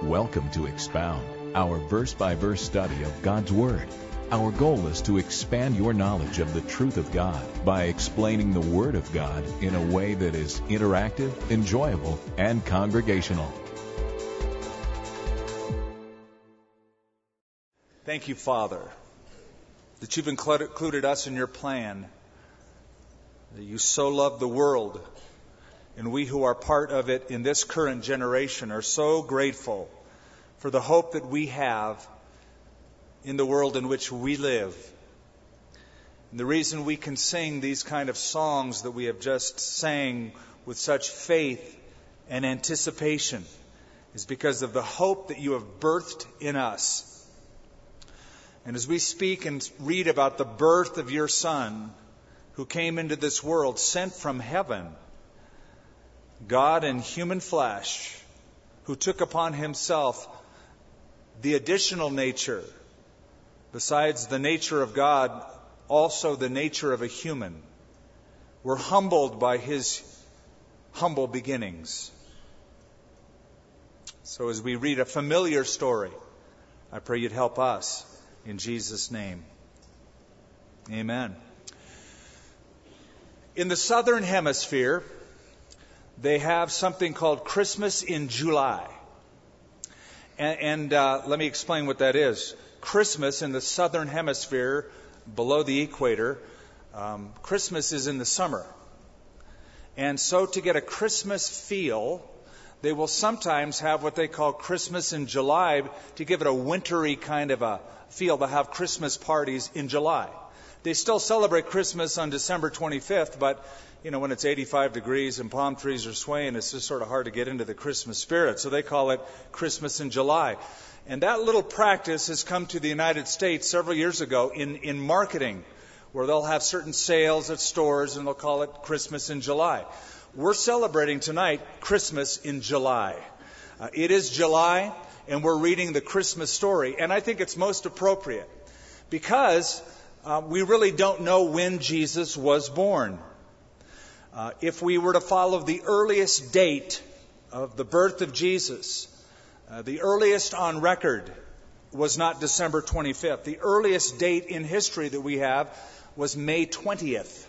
Welcome to Expound, our verse-by-verse study of God's Word. Our goal is to expand your knowledge of the truth of God by explaining the Word of God in a way that is interactive, enjoyable, and congregational. Thank you, Father, that you've included us in your plan, that you so love the world, and we who are part of it in this current generation are so grateful for the hope that we have in the world in which we live. And the reason we can sing these kind of songs that we have just sang with such faith and anticipation is because of the hope that you have birthed in us. And as we speak and read about the birth of your Son, who came into this world, sent from heaven, God in human flesh, who took upon himself the additional nature, besides the nature of God, also the nature of a human. We're humbled by his humble beginnings. So as we read a familiar story, I pray you'd help us in Jesus' name. Amen. In the Southern Hemisphere, they have something called Christmas in July. And let me explain what that is. Christmas in the Southern Hemisphere, below the equator, Christmas is in the summer. And so to get a Christmas feel, they will sometimes have what they call Christmas in July to give it a wintry kind of a feel. They'll have Christmas parties in July. They still celebrate Christmas on December 25th, but when it's 85 degrees and palm trees are swaying, it's just sort of hard to get into the Christmas spirit. So they call it Christmas in July. And that little practice has come to the United States several years ago in marketing, where they'll have certain sales at stores and they'll call it Christmas in July. We're celebrating tonight Christmas in July. It is July, and we're reading the Christmas story. And I think it's most appropriate because we really don't know when Jesus was born. If we were to follow the earliest date of the birth of Jesus, the earliest on record was not December 25th. The earliest date in history that we have was May 20th.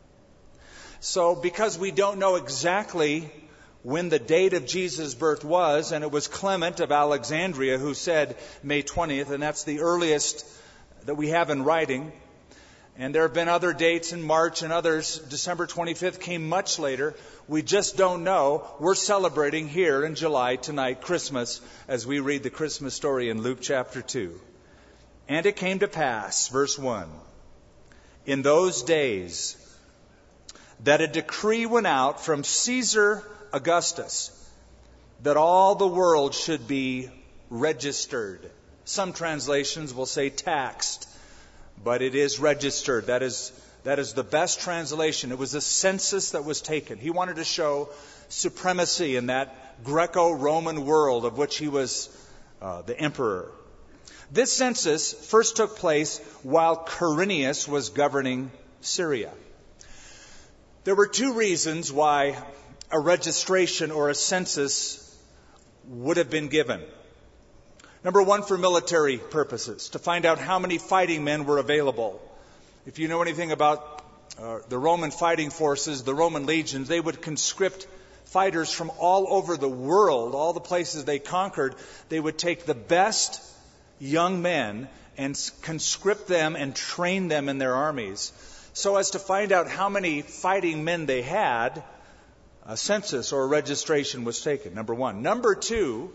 So because we don't know exactly when the date of Jesus' birth was, and it was Clement of Alexandria who said May 20th, and that's the earliest that we have in writing. And there have been other dates in March and others. December 25th came much later. We just don't know. We're celebrating here in July tonight, Christmas, as we read the Christmas story in Luke chapter 2. And it came to pass, verse 1, in those days that a decree went out from Caesar Augustus that all the world should be registered. Some translations will say taxed. But it is registered. That is the best translation. It was a census that was taken. He wanted to show supremacy in that Greco-Roman world of which he was the emperor. This census first took place while Quirinius was governing Syria. There were two reasons why a registration or a census would have been given. Number one, for military purposes, to find out how many fighting men were available. If you know anything about the Roman fighting forces, the Roman legions, they would conscript fighters from all over the world, all the places they conquered. They would take the best young men and conscript them and train them in their armies. So as to find out how many fighting men they had, a census or a registration was taken, number one. Number two,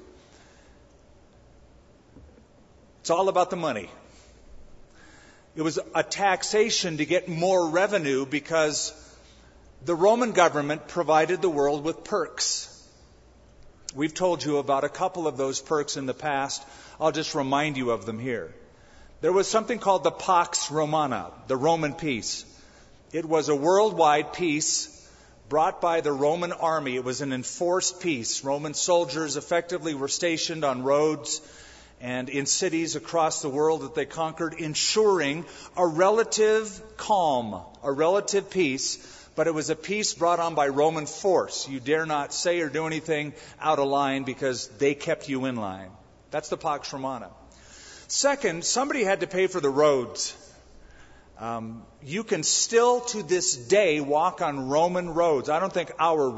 it's all about the money. It was a taxation to get more revenue because the Roman government provided the world with perks. We've told you about a couple of those perks in the past. I'll just remind you of them here. There was something called the Pax Romana, the Roman peace. It was a worldwide peace brought by the Roman army. It was an enforced peace. Roman soldiers effectively were stationed on roads and in cities across the world that they conquered, ensuring a relative calm, a relative peace, but it was a peace brought on by Roman force. You dare not say or do anything out of line because they kept you in line. That's the Pax Romana. Second, somebody had to pay for the roads. You can still to this day walk on Roman roads. I don't think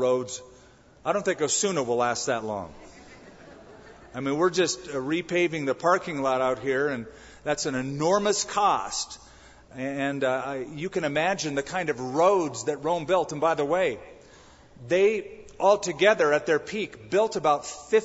Osuna will last that long. I mean, we're just repaving the parking lot out here, and that's an enormous cost. And you can imagine the kind of roads that Rome built. And by the way, they altogether at their peak built about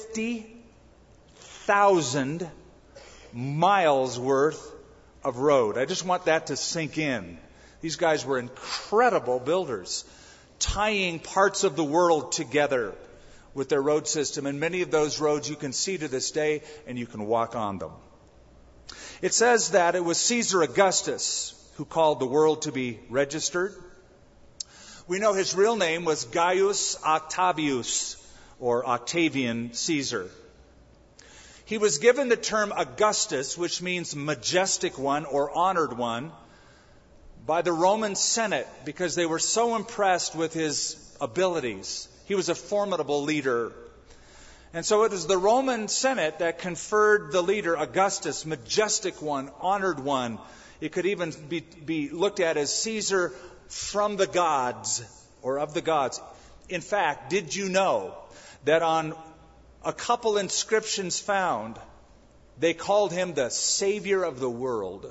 50,000 miles worth of road. I just want that to sink in. These guys were incredible builders, tying parts of the world together with their road system. And many of those roads you can see to this day, and you can walk on them. It says that it was Caesar Augustus who called the world to be registered. We know his real name was Gaius Octavius, or Octavian Caesar. He was given the term Augustus, which means majestic one or honored one, by the Roman Senate because they were so impressed with his abilities. He was a formidable leader. And so it was the Roman Senate that conferred the leader Augustus, majestic one, honored one. It could even be looked at as Caesar from the gods or of the gods. In fact, did you know that on a couple inscriptions found, they called him the Savior of the world?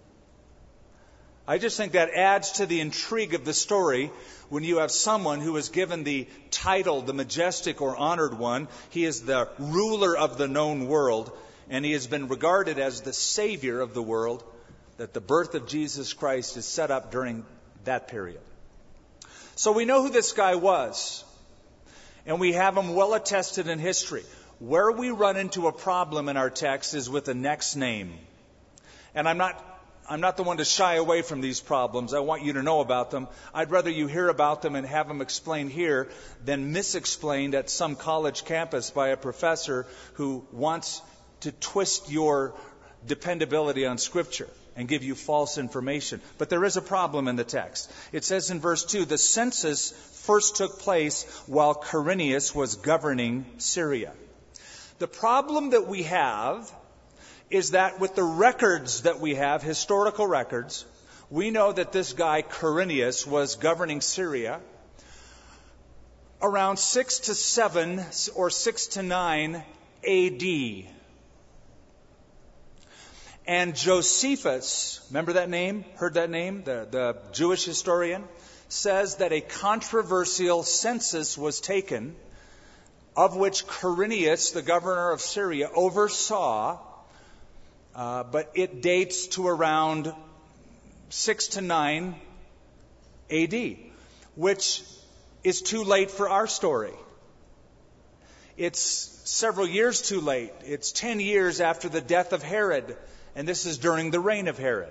I just think that adds to the intrigue of the story when you have someone who is given the title, the majestic or honored one. He is the ruler of the known world, and he has been regarded as the Savior of the world, that the birth of Jesus Christ is set up during that period. So we know who this guy was, and we have him well attested in history. Where we run into a problem in our text is with the next name. And I'm not the one to shy away from these problems. I want you to know about them. I'd rather you hear about them and have them explained here than misexplained at some college campus by a professor who wants to twist your dependability on Scripture and give you false information. But there is a problem in the text. It says in verse 2, the census first took place while Quirinius was governing Syria. The problem that we have is that with the records that we have, historical records, we know that this guy Quirinius was governing Syria around 6 to 7 or 6 to 9 A.D. And Josephus, remember that name? Heard that name? The Jewish historian, says that a controversial census was taken, of which Quirinius, the governor of Syria, oversaw. But it dates to around 6 to 9 A.D., which is too late for our story. It's several years too late. It's 10 years after the death of Herod, and this is during the reign of Herod.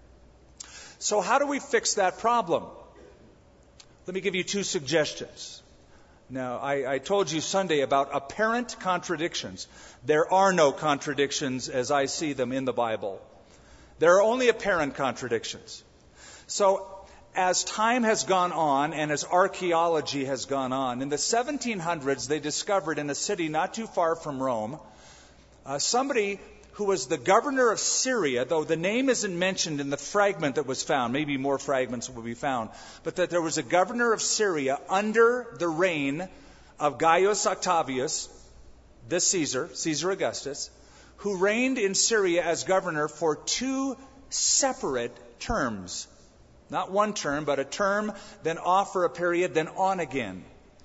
So how do we fix that problem? Let me give you two suggestions. Now, I told you Sunday about apparent contradictions. There are no contradictions as I see them in the Bible. There are only apparent contradictions. So, as time has gone on and as archaeology has gone on, in the 1700s they discovered in a city not too far from Rome, somebody who was the governor of Syria, though the name isn't mentioned in the fragment that was found, maybe more fragments will be found, but that there was a governor of Syria under the reign of Gaius Octavius, this Caesar Augustus, who reigned in Syria as governor for 2 separate terms. Not one term, but a term, then off for a period, then on again.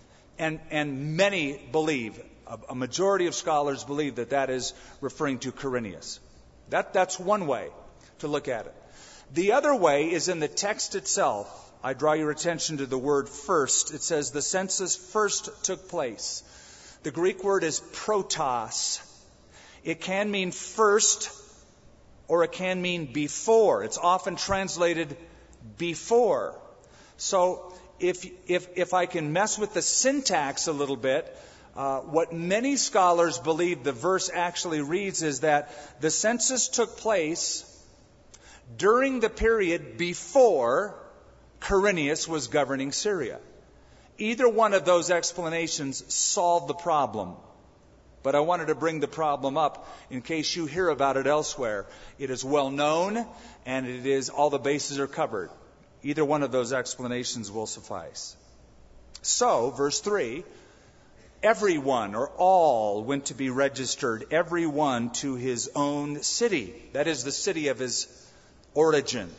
And many believe, a majority of scholars believe that is referring to Quirinius. That's one way to look at it. The other way is in the text itself. I draw your attention to the word first. It says the census first took place. The Greek word is protos. It can mean first or it can mean before. It's often translated before. So if I can mess with the syntax a little bit, what many scholars believe the verse actually reads is that the census took place during the period before Quirinius was governing Syria. Either one of those explanations solved the problem. But I wanted to bring the problem up in case you hear about it elsewhere. It is well known, and it is all the bases are covered. Either one of those explanations will suffice. So, verse 3, everyone or all went to be registered, everyone to his own city. That is the city of his origin.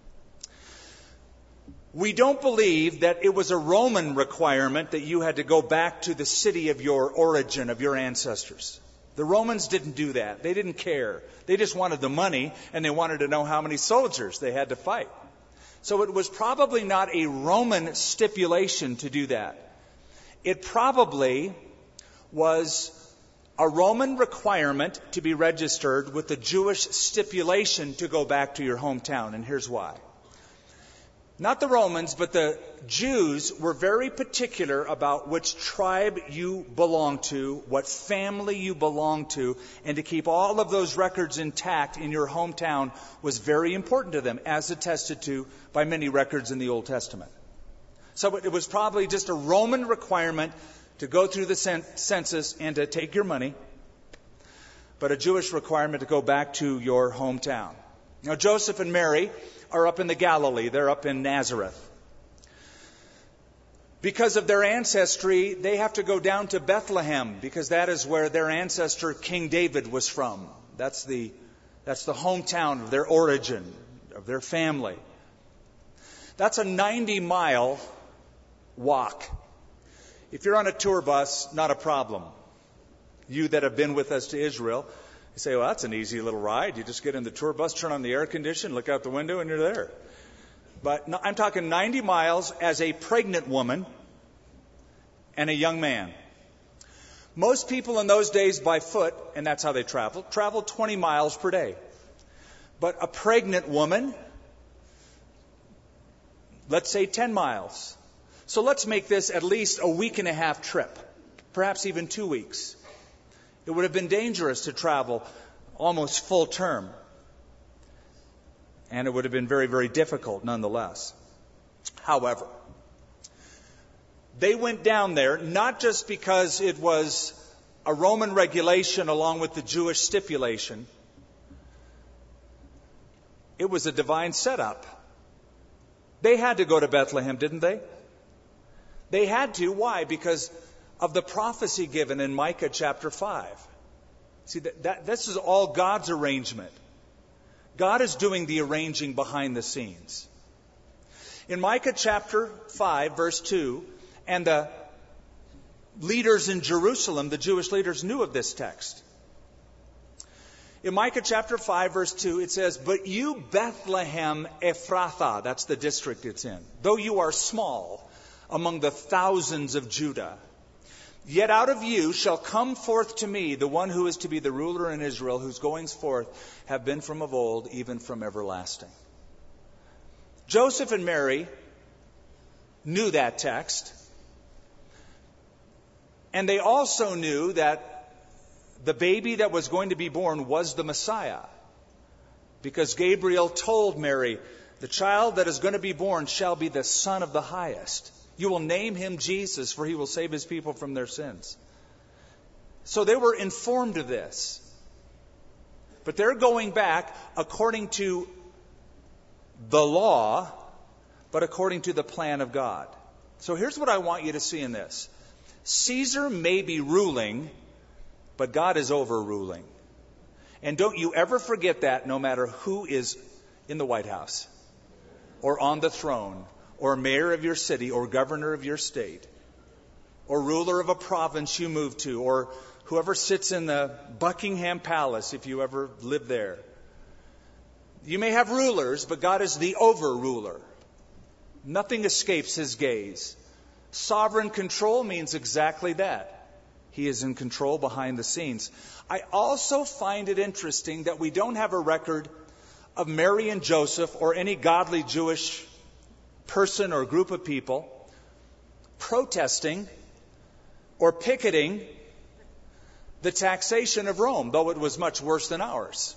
We don't believe that it was a Roman requirement that you had to go back to the city of your origin, of your ancestors. The Romans didn't do that. They didn't care. They just wanted the money, and they wanted to know how many soldiers they had to fight. So it was probably not a Roman stipulation to do that. It probably was a Roman requirement to be registered with the Jewish stipulation to go back to your hometown, and here's why. Not the Romans, but the Jews were very particular about which tribe you belong to, what family you belong to, and to keep all of those records intact in your hometown was very important to them, as attested to by many records in the Old Testament. So it was probably just a Roman requirement to go through the census and to take your money, but a Jewish requirement to go back to your hometown. Now, Joseph and Mary are up in the Galilee. They're up in Nazareth. Because of their ancestry, they have to go down to Bethlehem, because that is where their ancestor, King David, was from. That's the hometown of their origin, of their family. That's a 90-mile walk. If you're on a tour bus, not a problem. You that have been with us to Israel, you say, well, that's an easy little ride. You just get in the tour bus, turn on the air condition, look out the window, and you're there. But no, I'm talking 90 miles as a pregnant woman and a young man. Most people in those days by foot, and that's how they traveled 20 miles per day. But a pregnant woman, let's say 10 miles. So let's make this at least a week and a half trip, perhaps even 2 weeks. It would have been dangerous to travel almost full term. And it would have been very, very difficult nonetheless. However, they went down there not just because it was a Roman regulation along with the Jewish stipulation. It was a divine setup. They had to go to Bethlehem, didn't they? They had to. Why? Because of the prophecy given in Micah chapter 5. See, this is all God's arrangement. God is doing the arranging behind the scenes. In Micah chapter 5, verse 2, and the leaders in Jerusalem, the Jewish leaders, knew of this text. In Micah chapter 5, verse 2, it says, "But you, Bethlehem Ephrathah," that's the district it's in, "though you are small among the thousands of Judah, yet out of you shall come forth to me the one who is to be the ruler in Israel, whose goings forth have been from of old, even from everlasting." Joseph and Mary knew that text. And they also knew that the baby that was going to be born was the Messiah. Because Gabriel told Mary, the child that is going to be born shall be the Son of the Highest. You will name him Jesus, for he will save his people from their sins. So they were informed of this. But they're going back according to the law, but according to the plan of God. So here's what I want you to see in this. Caesar may be ruling, but God is overruling. And don't you ever forget that, no matter who is in the White House, or on the throne, or mayor of your city, or governor of your state, or ruler of a province you move to, or whoever sits in the Buckingham Palace, if you ever live there. You may have rulers, but God is the overruler. Nothing escapes his gaze. Sovereign control means exactly that. He is in control behind the scenes. I also find it interesting that we don't have a record of Mary and Joseph or any godly Jewish person or group of people protesting or picketing the taxation of Rome, though it was much worse than ours.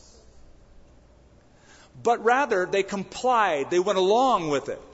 But rather, they complied. They went along with it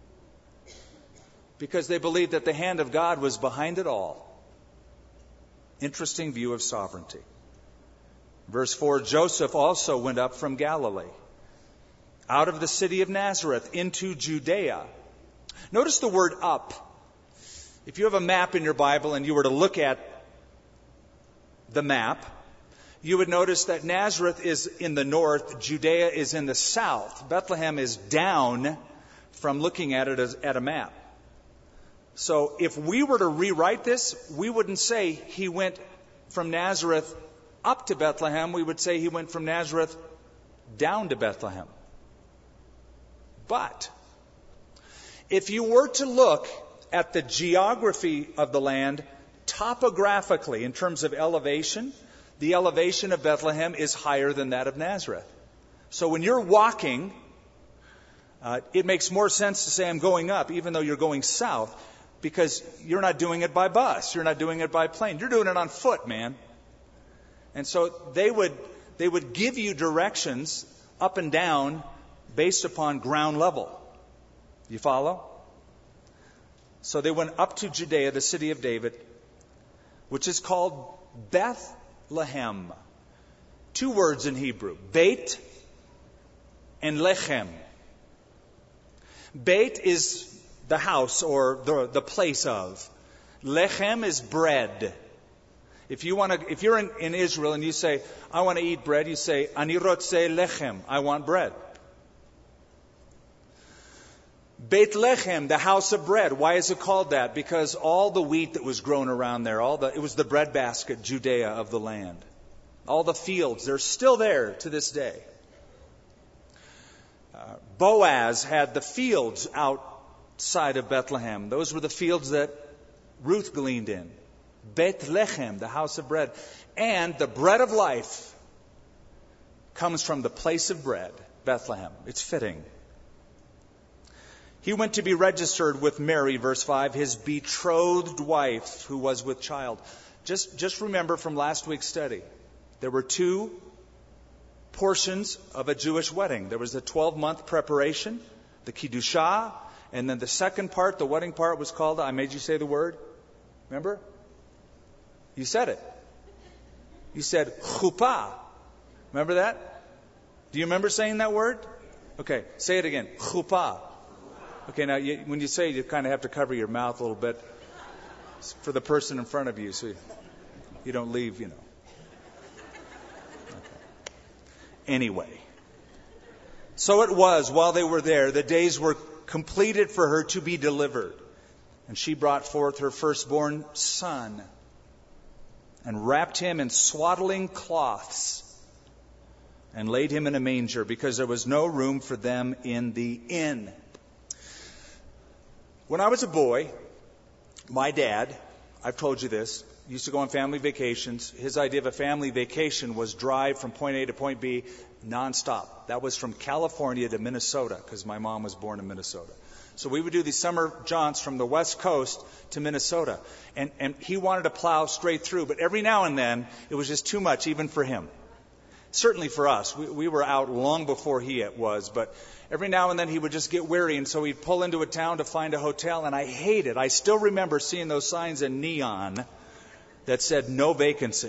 because they believed that the hand of God was behind it all. Interesting view of sovereignty. Verse 4, Joseph also went up from Galilee, out of the city of Nazareth, into Judea. Notice the word up. If you have a map in your Bible and you were to look at the map, you would notice that Nazareth is in the north, Judea is in the south. Bethlehem is down from looking at it as at a map. So if we were to rewrite this, we wouldn't say he went from Nazareth up to Bethlehem. We would say he went from Nazareth down to Bethlehem. But if you were to look at the geography of the land topographically in terms of elevation, the elevation of Bethlehem is higher than that of Nazareth. So when you're walking, it makes more sense to say I'm going up even though you're going south, because you're not doing it by bus, you're not doing it by plane, you're doing it on foot, man. And so they would give you directions up and down based upon ground level. You follow? So they went up to Judea, the city of David, which is called Bethlehem. Two words in Hebrew, Beit and Lechem. Beit is the house or the place of. Lechem is bread. If you're in Israel and you say, I want to eat bread, you say, Ani rotze lechem, I want bread. Beit Lechem, the house of bread. Why is it called that? Because all the wheat that was grown around there, it was the breadbasket, Judea of the land. All the fields, they're still there to this day. Boaz had the fields outside of Bethlehem. Those were the fields that Ruth gleaned in. Beit Lechem, the house of bread. And the bread of life comes from the place of bread, Bethlehem. It's fitting. He went to be registered with Mary, verse 5, his betrothed wife who was with child. Just remember from last week's study, there were two portions of a Jewish wedding. There was the 12-month preparation, the Kiddushah, and then the second part, the wedding part, was called, I made you say the word. Remember? You said it. You said chuppah. Remember that? Do you remember saying that word? Okay, say it again. Chuppah. Okay, now when you say it, you kind of have to cover your mouth a little bit for the person in front of you so you don't leave, Okay. Anyway. So it was, while they were there, the days were completed for her to be delivered. And she brought forth her firstborn son and wrapped him in swaddling cloths and laid him in a manger because there was no room for them in the inn. When I was a boy, my dad, I've told you this, used to go on family vacations. His idea of a family vacation was drive from point A to point B nonstop. That was from California to Minnesota because my mom was born in Minnesota. So we would do these summer jaunts from the West Coast to Minnesota. And he wanted to plow straight through, but every now and then it was just too much even for him. Certainly for us. We were out long before he was, but every now and then he would just get weary, and so he'd pull into a town to find a hotel, and I hated. I still remember seeing those signs in neon that said no vacancy.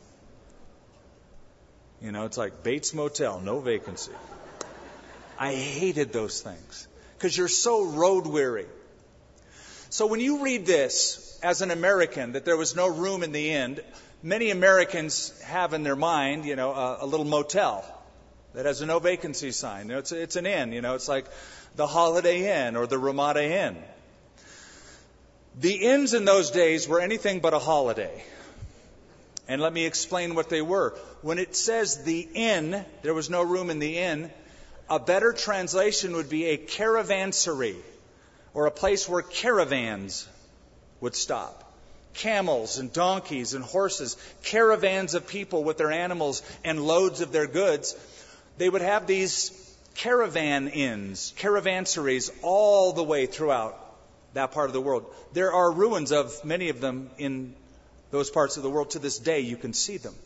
It's like Bates Motel, no vacancy. I hated those things because you're so road weary. So when you read this as an American, that there was no room in the inn, many Americans have in their mind, a little motel that has a no vacancy sign. It's an inn, it's like the Holiday Inn or the Ramada Inn. The inns in those days were anything but a holiday. And let me explain what they were. When it says the inn, there was no room in the inn, a better translation would be a caravansary, or a place where caravans would stop. Camels and donkeys and horses, caravans of people with their animals and loads of their goods. They would have these caravan inns, caravansaries, all the way throughout that part of the world. There are ruins of many of them in those parts of the world. To this day, you can see them.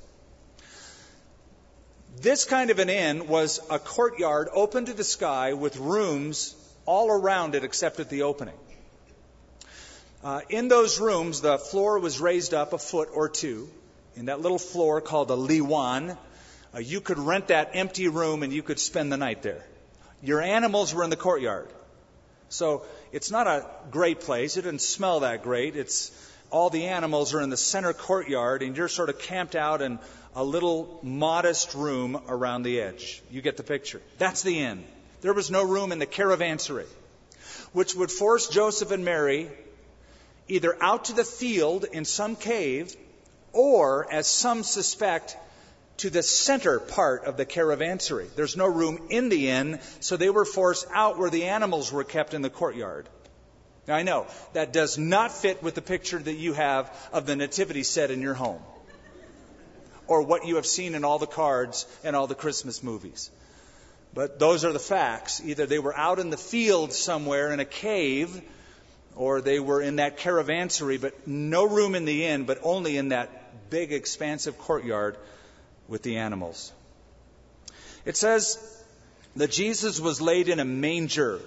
This kind of an inn was a courtyard open to the sky with rooms all around it except at the opening. In those rooms, the floor was raised up a foot or two. In that little floor called a liwan, you could rent that empty room and you could spend the night there. Your animals were in the courtyard. So it's not a great place. It didn't smell that great. It's all the animals are in the center courtyard, and you're sort of camped out in a little modest room around the edge. You get the picture. That's the inn. There was no room in the caravansary, which would force Joseph and Mary either out to the field in some cave, or, as some suspect, to the center part of the caravansary. There's no room in the inn, so they were forced out where the animals were kept in the courtyard. Now, I know that does not fit with the picture that you have of the nativity set in your home, or what you have seen in all the cards and all the Christmas movies. But those are the facts. Either they were out in the field somewhere in a cave, or they were in that caravansary, but no room in the inn, but only in that big, expansive courtyard with the animals. It says that Jesus was laid in a manger.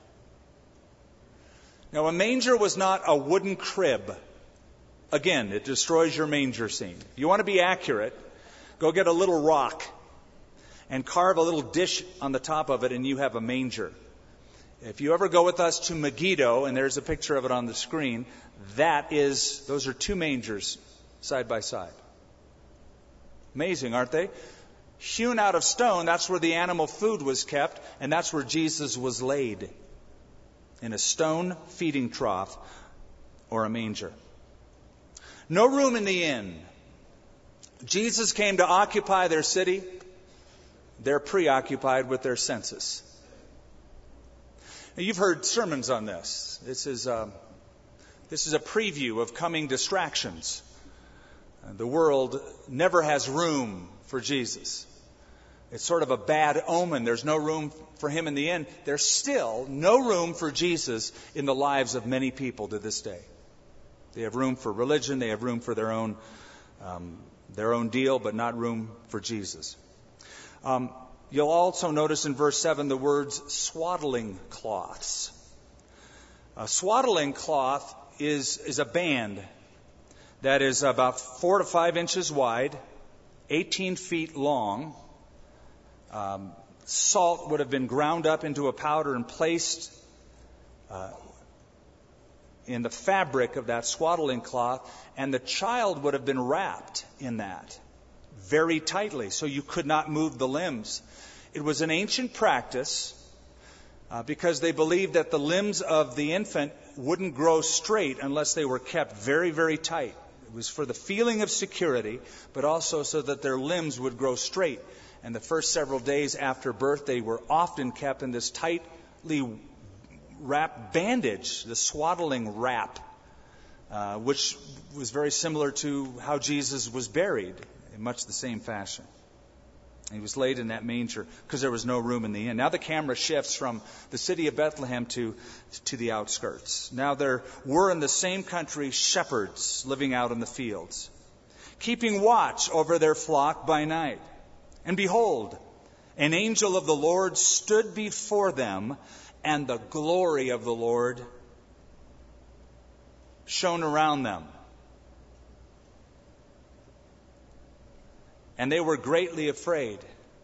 Now, a manger was not a wooden crib. Again, it destroys your manger scene. If you want to be accurate, go get a little rock and carve a little dish on the top of it, and you have a manger. If you ever go with us to Megiddo, and there's a picture of it on the screen, those are two mangers side by side. Amazing, aren't they? Hewn out of stone, that's where the animal food was kept, and that's where Jesus was laid, in a stone feeding trough or a manger. No room in the inn. Jesus came to occupy their city. They're preoccupied with their census. Now, you've heard sermons on this. This is a preview of coming distractions. The world never has room for Jesus. It's sort of a bad omen. There's no room for him in the inn. There's still no room for Jesus in the lives of many people to this day. They have room for religion. They have room for their own deal, but not room for Jesus. You'll also notice in verse 7 the words swaddling cloths. A swaddling cloth is a band that is about 4 to 5 inches wide, 18 feet long. Salt would have been ground up into a powder and placed in the fabric of that swaddling cloth, and the child would have been wrapped in that very tightly, so you could not move the limbs. It was an ancient practice because they believed that the limbs of the infant wouldn't grow straight unless they were kept very, very tight. It was for the feeling of security, but also so that their limbs would grow straight. And the first several days after birth, they were often kept in this tightly wrapped bandage, the swaddling wrap, which was very similar to how Jesus was buried, in much the same fashion. He was laid in that manger because there was no room in the inn. Now the camera shifts from the city of Bethlehem to the outskirts. Now there were in the same country shepherds living out in the fields, keeping watch over their flock by night. And behold, an angel of the Lord stood before them, and the glory of the Lord shone around them. And they were greatly afraid.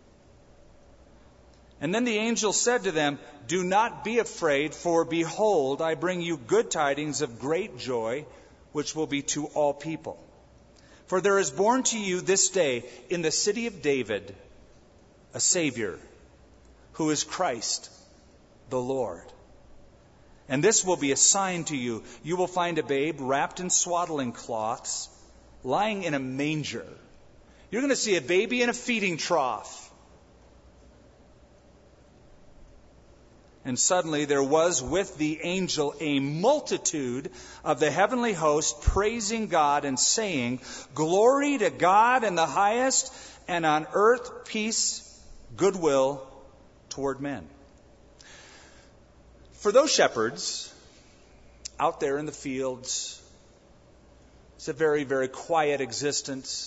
And then the angel said to them, "Do not be afraid, for behold, I bring you good tidings of great joy, which will be to all people. For there is born to you this day in the city of David a Savior, who is Christ the Lord. And this will be a sign to you. You will find a babe wrapped in swaddling cloths, lying in a manger." You're going to see a baby in a feeding trough. And suddenly there was with the angel a multitude of the heavenly host praising God and saying, "Glory to God in the highest, and on earth peace, goodwill toward men." For those shepherds out there in the fields, it's a very, very quiet existence.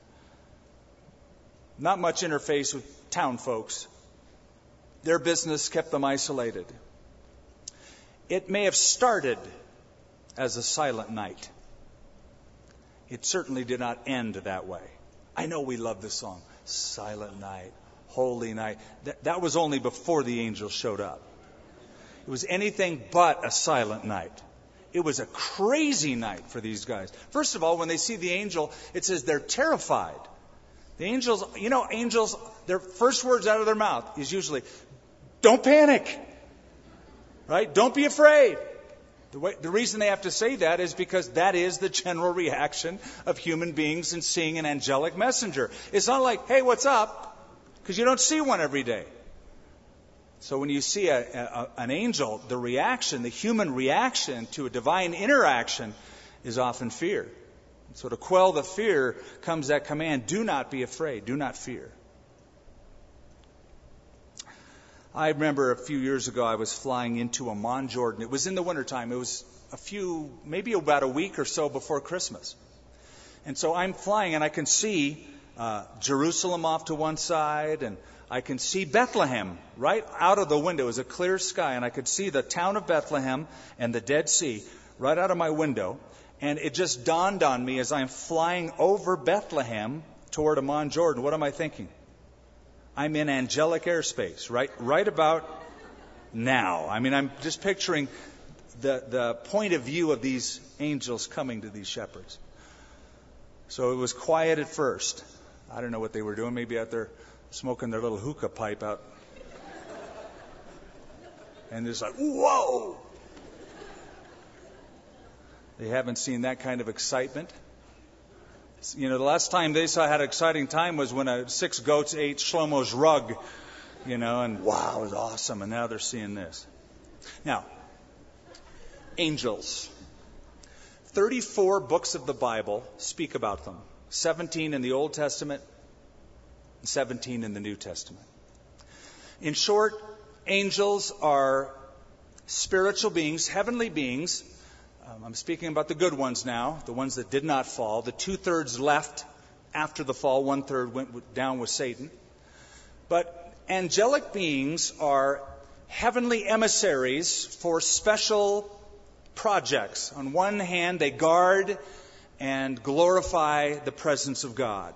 Not much interface with town folks. Their business kept them isolated. It may have started as a silent night. It certainly did not end that way. I know we love this song, Silent Night, Holy Night. That was only before the angels showed up. It was anything but a silent night. It was a crazy night for these guys. First of all, when they see the angel, it says they're terrified. The angels, angels, their first words out of their mouth is usually, don't panic. Right? Don't be afraid. The reason they have to say that is because that is the general reaction of human beings in seeing an angelic messenger. It's not like, hey, what's up? Because you don't see one every day. So when you see an angel, the human reaction to a divine interaction is often fear. So to quell the fear comes that command, do not be afraid, do not fear. I remember a few years ago I was flying into Amman, Jordan. It was in the wintertime. It was maybe about a week or so before Christmas. And so I'm flying and I can see Jerusalem off to one side and I can see Bethlehem right out of the window. It was a clear sky and I could see the town of Bethlehem and the Dead Sea right out of my window. And it just dawned on me as I'm flying over Bethlehem toward Amman, Jordan. What am I thinking? I'm in angelic airspace, right about now. I mean, I'm just picturing the point of view of these angels coming to these shepherds. So it was quiet at first. I don't know what they were doing. Maybe out there smoking their little hookah pipe out. And it's like, whoa! They haven't seen that kind of excitement. The last time they had an exciting time was when 6 goats ate Shlomo's rug, and wow, it was awesome. And now they're seeing this. Now, angels. 34 books of the Bible speak about them. 17 in the Old Testament, 17 in the New Testament. In short, angels are spiritual beings, heavenly beings. I'm speaking about the good ones now, the ones that did not fall. The 2/3 left after the fall, 1/3 went down with Satan. But angelic beings are heavenly emissaries for special projects. On one hand, they guard and glorify the presence of God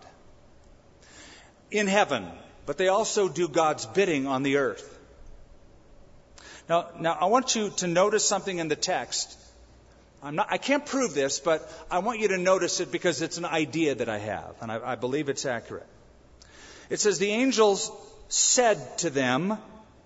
in heaven, but they also do God's bidding on the earth. Now I want you to notice something in the text. I can't prove this, but I want you to notice it because it's an idea that I have, and I believe it's accurate. It says, the angels said to them,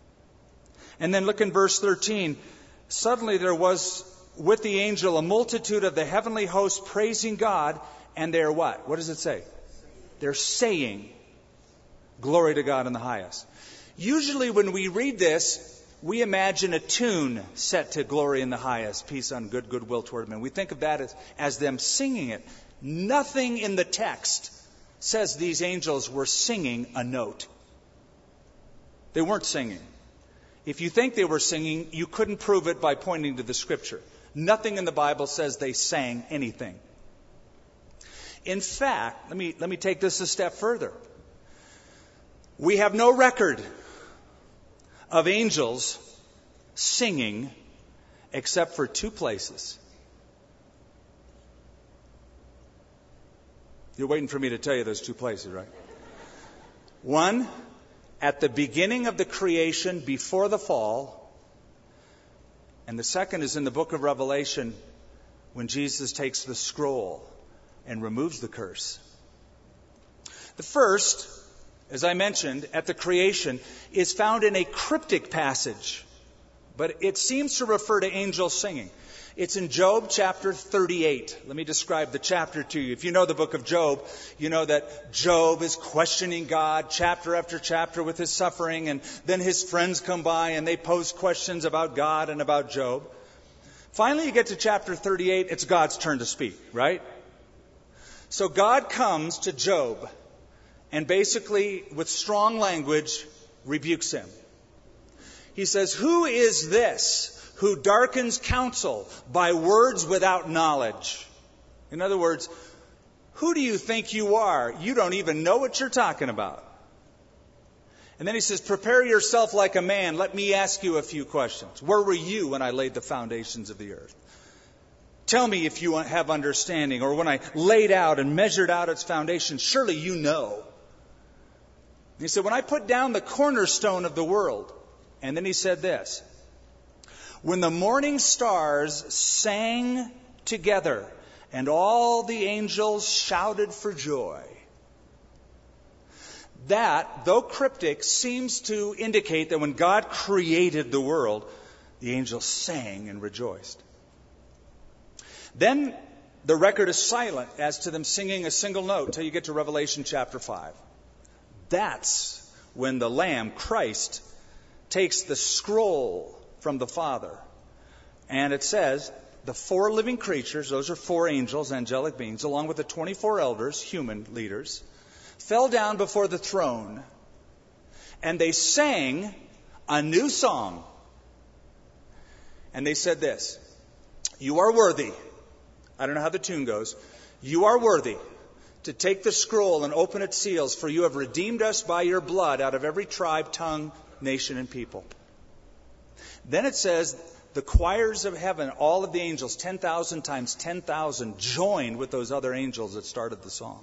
and then look in verse 13, suddenly there was with the angel a multitude of the heavenly host praising God, and they're what? What does it say? They're saying, glory to God in the highest. Usually when we read this, we imagine a tune set to glory in the highest, peace on goodwill toward men. We think of that as them singing it. Nothing in the text says these angels were singing a note. They weren't singing. If you think they were singing, you couldn't prove it by pointing to the Scripture. Nothing in the Bible says they sang anything. In fact, let me take this a step further. We have no record of angels singing except for 2 places. You're waiting for me to tell you those 2 places, right? One, at the beginning of the creation before the fall, and the second is in the book of Revelation when Jesus takes the scroll and removes the curse. The first, as I mentioned, at the creation, is found in a cryptic passage, but it seems to refer to angels singing. It's in Job chapter 38. Let me describe the chapter to you. If you know the book of Job, you know that Job is questioning God chapter after chapter with his suffering, and then his friends come by and they pose questions about God and about Job. Finally, you get to chapter 38, it's God's turn to speak, right? So God comes to Job and basically, with strong language, rebukes him. He says, who is this who darkens counsel by words without knowledge? In other words, who do you think you are? You don't even know what you're talking about. And then he says, prepare yourself like a man. Let me ask you a few questions. Where were you when I laid the foundations of the earth? Tell me if you have understanding. Or when I laid out and measured out its foundation, surely you know. He said, when I put down the cornerstone of the world. And then he said this. When the morning stars sang together and all the angels shouted for joy. That, though cryptic, seems to indicate that when God created the world, the angels sang and rejoiced. Then the record is silent as to them singing a single note until you get to Revelation chapter 5. That's when the Lamb, Christ, takes the scroll from the Father. And it says, the 4 living creatures, those are 4 angels, angelic beings, along with the 24 elders, human leaders, fell down before the throne. And they sang a new song. And they said this, you are worthy. I don't know how the tune goes. You are worthy to take the scroll and open its seals, for you have redeemed us by your blood out of every tribe, tongue, nation, and people. Then it says, the choirs of heaven, all of the angels, 10,000 times 10,000, joined with those other angels that started the song.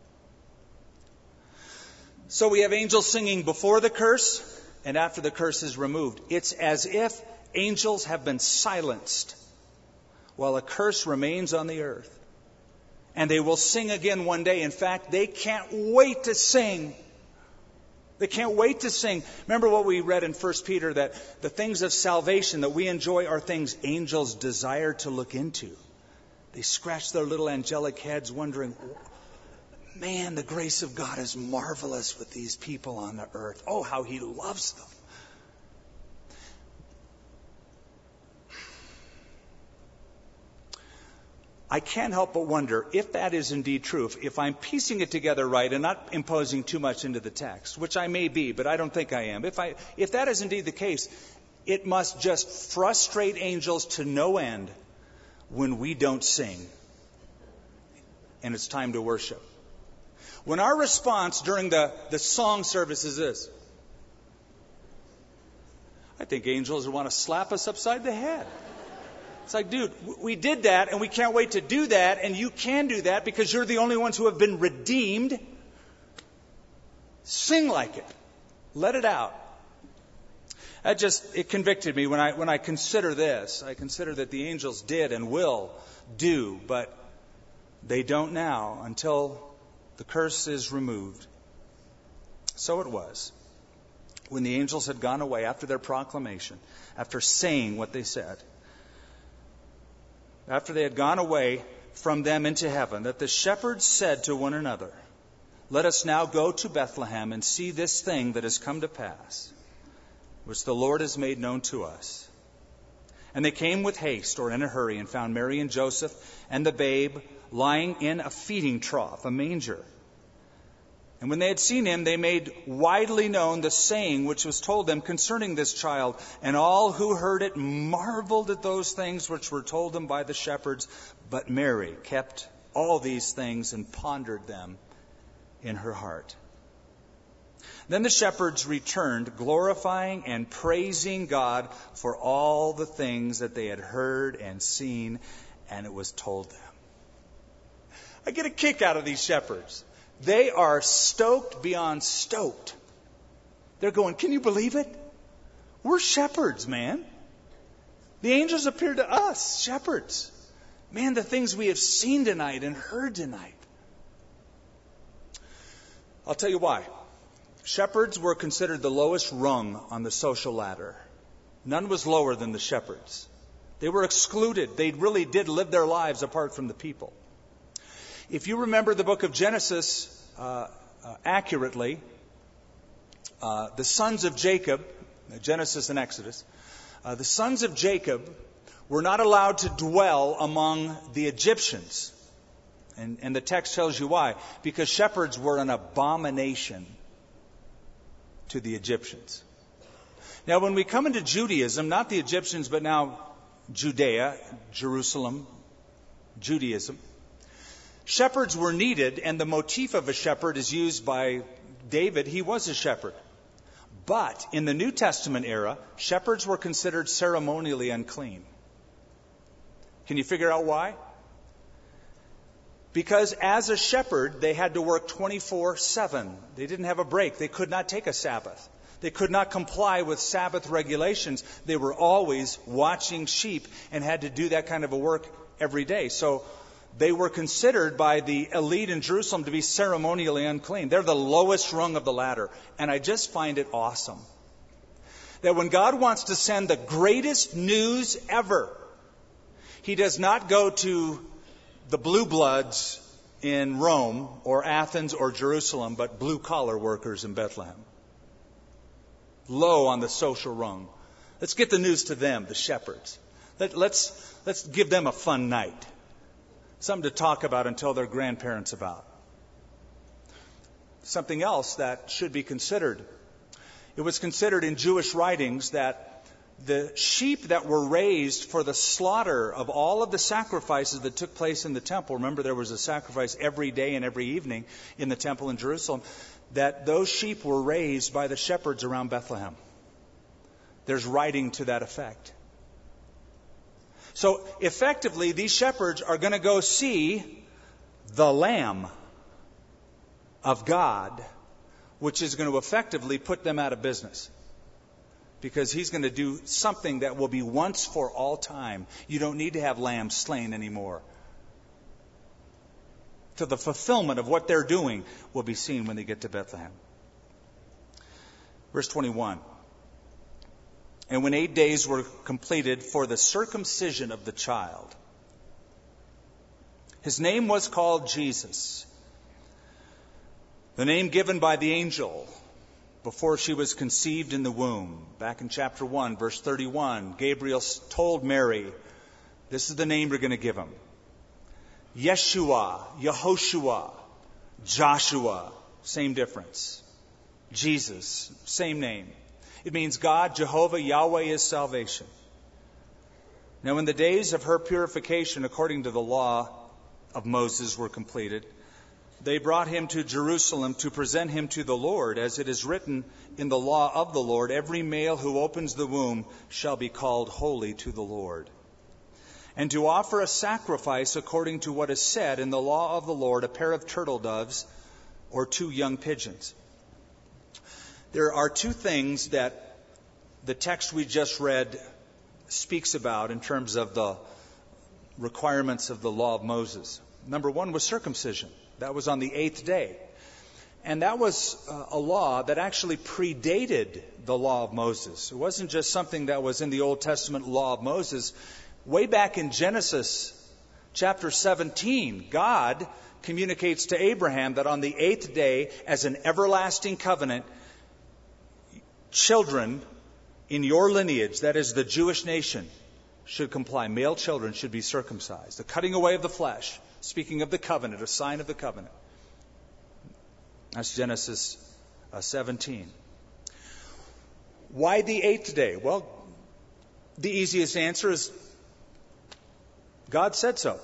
So we have angels singing before the curse and after the curse is removed. It's as if angels have been silenced while a curse remains on the earth. And they will sing again one day. In fact, they can't wait to sing. They can't wait to sing. Remember what we read in 1 Peter, that the things of salvation that we enjoy are things angels desire to look into. They scratch their little angelic heads wondering, man, the grace of God is marvelous with these people on the earth. Oh, how He loves them. I can't help but wonder if that is indeed true, if I'm piecing it together right and not imposing too much into the text, which I may be, but I don't think I am. If that is indeed the case, it must just frustrate angels to no end when we don't sing and it's time to worship. When our response during the song service is this, I think angels want to slap us upside the head. It's like, dude, we did that and we can't wait to do that, and you can do that because you're the only ones who have been redeemed. Sing like it. Let it out. It convicted me when I consider this. I consider that the angels did and will do, but they don't now until the curse is removed. So it was. When the angels had gone away after their proclamation, after saying what they said, after they had gone away from them into heaven, that the shepherds said to one another, let us now go to Bethlehem and see this thing that has come to pass, which the Lord has made known to us. And they came with haste, or in a hurry, and found Mary and Joseph and the babe lying in a feeding trough, a manger. And when they had seen him, they made widely known the saying which was told them concerning this child. And all who heard it marveled at those things which were told them by the shepherds. But Mary kept all these things and pondered them in her heart. Then the shepherds returned, glorifying and praising God for all the things that they had heard and seen, and it was told them. I get a kick out of these shepherds. They are stoked beyond stoked. They're going, can you believe it? We're shepherds, man. The angels appeared to us, shepherds. Man, the things we have seen tonight and heard tonight. I'll tell you why. Shepherds were considered the lowest rung on the social ladder. None was lower than the shepherds. They were excluded. They really did live their lives apart from the people. If you remember the book of Genesis accurately, the sons of Jacob, Genesis and Exodus, the sons of Jacob were not allowed to dwell among the Egyptians. And the text tells you why. Because shepherds were an abomination to the Egyptians. Now, when we come into Judaism, not the Egyptians, but now Judea, Jerusalem, Judaism, shepherds were needed, and the motif of a shepherd is used by David. He was a shepherd. But in the New Testament era, shepherds were considered ceremonially unclean. Can you figure out why? Because as a shepherd, they had to work 24/7. They didn't have a break. They could not take a Sabbath. They could not comply with Sabbath regulations. They were always watching sheep and had to do that kind of a work every day. So they were considered by the elite in Jerusalem to be ceremonially unclean. They're the lowest rung of the ladder. And I just find it awesome that when God wants to send the greatest news ever, He does not go to the blue bloods in Rome or Athens or Jerusalem, but blue-collar workers in Bethlehem. Low on the social rung. Let's get the news to them, the shepherds. Let's give them a fun night. Something to talk about and tell their grandparents about. Something else that should be considered. It was considered in Jewish writings that the sheep that were raised for the slaughter of all of the sacrifices that took place in the temple, remember there was a sacrifice every day and every evening in the temple in Jerusalem, that those sheep were raised by the shepherds around Bethlehem. There's writing to that effect. So effectively, these shepherds are going to go see the Lamb of God, which is going to effectively put them out of business. Because He's going to do something that will be once for all time. You don't need to have lambs slain anymore. To the fulfillment of what they're doing will be seen when they get to Bethlehem. Verse 21. And when 8 days were completed for the circumcision of the child, His name was called Jesus, the name given by the angel before she was conceived in the womb. Back in chapter 1, verse 31, Gabriel told Mary, this is the name you're going to give him. Yeshua, Yehoshua, Joshua, same difference. Jesus, same name. It means God, Jehovah, Yahweh is salvation. Now, when the days of her purification according to the law of Moses were completed, they brought him to Jerusalem to present him to the Lord, as it is written in the law of the Lord, every male who opens the womb shall be called holy to the Lord. And to offer a sacrifice according to what is said in the law of the Lord, a pair of turtle doves or 2 young pigeons. There are 2 things that the text we just read speaks about in terms of the requirements of the law of Moses. Number 1 was circumcision. That was on the 8th day. And that was a law that actually predated the law of Moses. It wasn't just something that was in the Old Testament law of Moses. Way back in Genesis chapter 17, God communicates to Abraham that on the 8th day, as an everlasting covenant, children in your lineage, that is the Jewish nation, should comply. Male children should be circumcised. The cutting away of the flesh. Speaking of the covenant, a sign of the covenant. That's Genesis 17. Why the 8th day? Well, the easiest answer is God said so.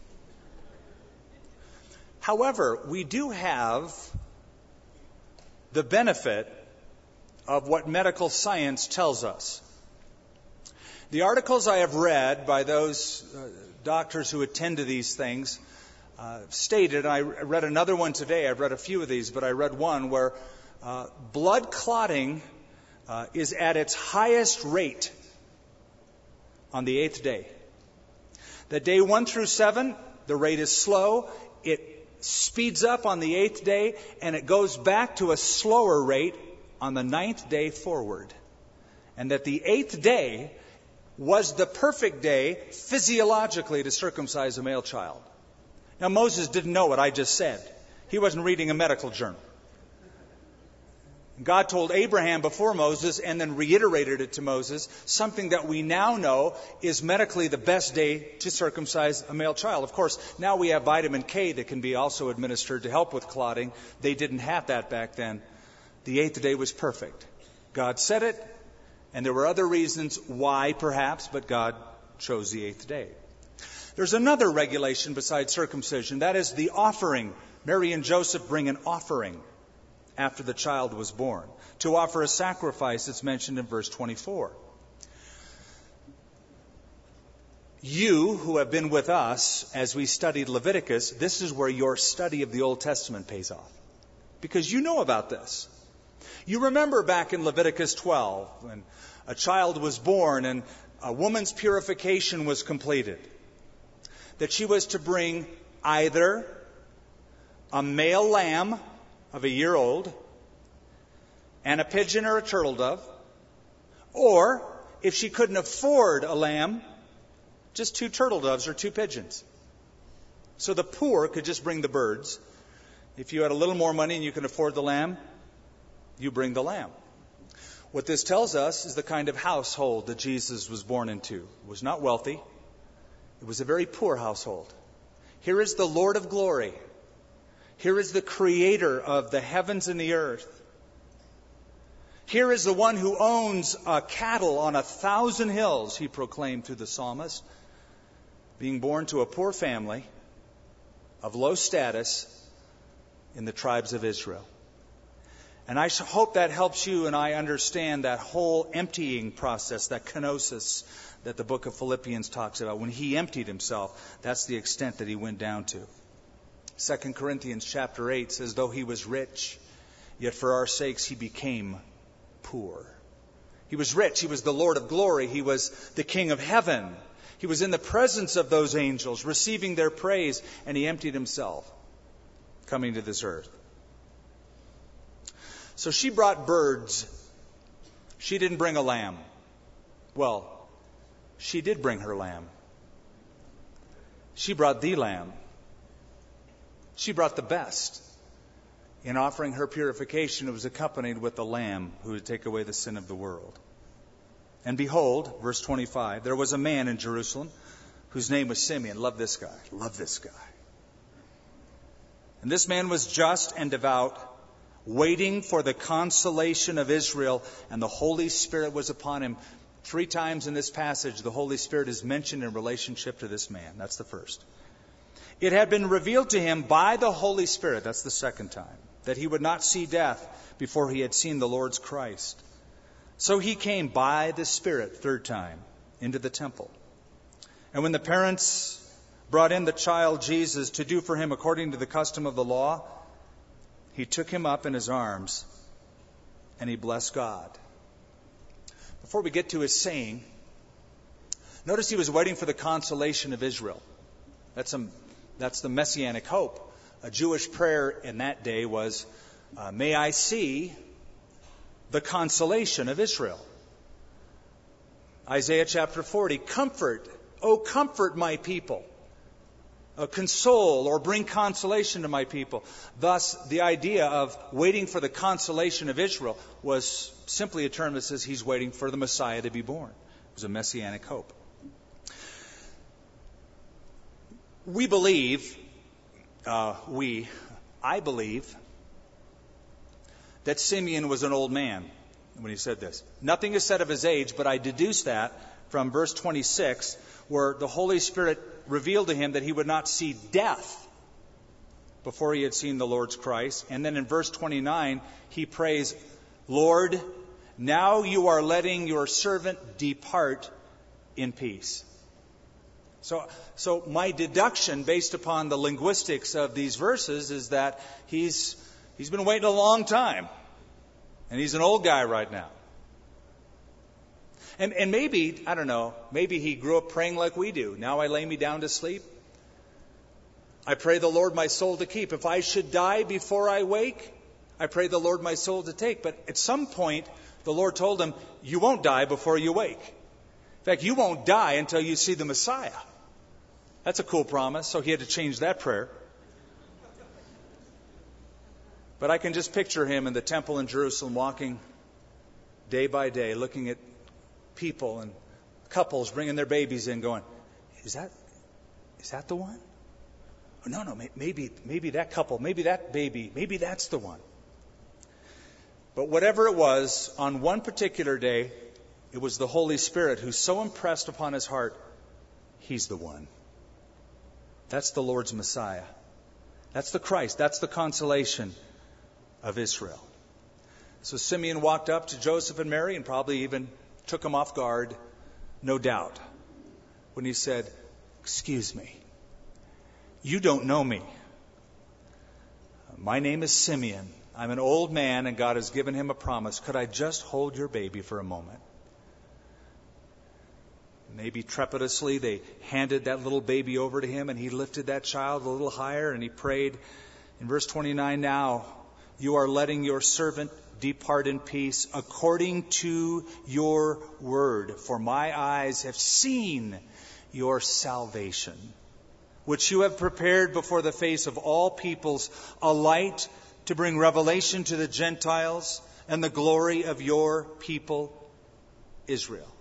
However, we do have the benefit of what medical science tells us. The articles I have read by those doctors who attend to these things stated, and I read another one today, I've read a few of these, but I read one where blood clotting is at its highest rate on the 8th day. The day 1 through 7, the rate is slow. It speeds up on the 8th day, and it goes back to a slower rate on the 9th day forward. And that the 8th day was the perfect day physiologically to circumcise a male child. Now, Moses didn't know what I just said. He wasn't reading a medical journal. God told Abraham before Moses and then reiterated it to Moses, something that we now know is medically the best day to circumcise a male child. Of course, now we have vitamin K that can be also administered to help with clotting. They didn't have that back then. The 8th day was perfect. God said it, and there were other reasons why, perhaps, but God chose the 8th day. There's another regulation besides circumcision. That is the offering. Mary and Joseph bring an offering after the child was born to offer a sacrifice that's mentioned in verse 24. You who have been with us as we studied Leviticus, this is where your study of the Old Testament pays off. Because you know about this. You remember back in Leviticus 12 when a child was born and a woman's purification was completed. That she was to bring either a male lamb of a year old and a pigeon or a turtle dove, or if she couldn't afford a lamb, just 2 turtle doves or 2 pigeons. So the poor could just bring the birds. If you had a little more money and you can afford the lamb, you bring the lamb. What this tells us is the kind of household that Jesus was born into. It was not wealthy. It was a very poor household. Here is the Lord of glory. Here is the creator of the heavens and the earth. Here is the one who owns cattle on 1,000 hills, he proclaimed through the psalmist, being born to a poor family of low status in the tribes of Israel. And I hope that helps you and I understand that whole emptying process, that kenosis that the book of Philippians talks about. When he emptied himself, that's the extent that he went down to. 2 Corinthians chapter 8 says, though he was rich, yet for our sakes he became poor. He was rich. He was the Lord of glory. He was the King of heaven. He was in the presence of those angels, receiving their praise, and he emptied himself, coming to this earth. So she brought birds. She didn't bring a lamb. Well, she did bring her lamb. She brought the lamb. She brought the best. In offering her purification, it was accompanied with the lamb who would take away the sin of the world. And behold, verse 25, there was a man in Jerusalem whose name was Simeon. Love this guy. Love this guy. And this man was just and devout, waiting for the consolation of Israel, and the Holy Spirit was upon him. 3 times in this passage, the Holy Spirit is mentioned in relationship to this man. That's the first. It had been revealed to him by the Holy Spirit, that's the second time, that he would not see death before he had seen the Lord's Christ. So he came by the Spirit, third time, into the temple. And when the parents brought in the child Jesus to do for him according to the custom of the law, he took him up in his arms and he blessed God. Before we get to his saying, notice he was waiting for the consolation of Israel. That's the messianic hope. A Jewish prayer in that day was, may I see the consolation of Israel. Isaiah chapter 40, comfort, oh comfort my people. Console or bring consolation to my people. Thus, the idea of waiting for the consolation of Israel was simply a term that says he's waiting for the Messiah to be born. It was a messianic hope. I believe that Simeon was an old man when he said this. Nothing is said of his age, but I deduce that from verse 26, where the Holy Spirit revealed to him that he would not see death before he had seen the Lord's Christ. And then in verse 29, he prays, Lord, now you are letting your servant depart in peace. So my deduction based upon the linguistics of these verses is that he's been waiting a long time. And he's an old guy right now. And maybe, I don't know, maybe he grew up praying like we do. Now I lay me down to sleep. I pray the Lord my soul to keep. If I should die before I wake, I pray the Lord my soul to take. But at some point, the Lord told him, you won't die before you wake. In fact, you won't die until you see the Messiah. That's a cool promise. So he had to change that prayer. But I can just picture him in the temple in Jerusalem walking day by day, looking at people and couples bringing their babies in going, is that the one? Oh, no, maybe that couple, maybe that baby, maybe that's the one. But whatever it was, on one particular day, it was the Holy Spirit who so impressed upon his heart, he's the one. That's the Lord's Messiah. That's the Christ. That's the consolation of Israel. So Simeon walked up to Joseph and Mary and probably even took them off guard, no doubt, when he said, "Excuse me, you don't know me. My name is Simeon. I'm an old man, and God has given him a promise. Could I just hold your baby for a moment?" Maybe trepidously, they handed that little baby over to him, and he lifted that child a little higher, and he prayed. In verse 29, "Now you are letting your servant depart in peace according to your word. For my eyes have seen your salvation, which you have prepared before the face of all peoples, a light to bring revelation to the Gentiles and the glory of your people, Israel."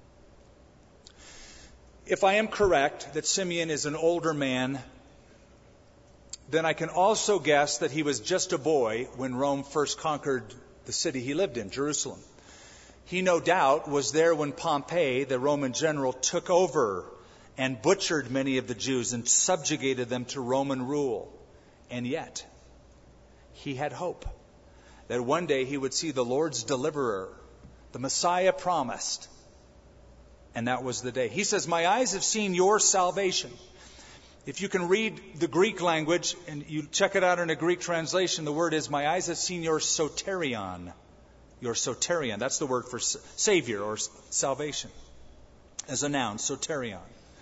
If I am correct that Simeon is an older man, then I can also guess that he was just a boy when Rome first conquered the city he lived in, Jerusalem. He no doubt was there when Pompey, the Roman general, took over and butchered many of the Jews and subjugated them to Roman rule. And yet, he had hope that one day he would see the Lord's deliverer, the Messiah promised. And that was the day. He says, "My eyes have seen your salvation." If you can read the Greek language and you check it out in a Greek translation, the word is, "My eyes have seen your soterion." Your soterion. That's the word for Savior or salvation. As a noun, soterion.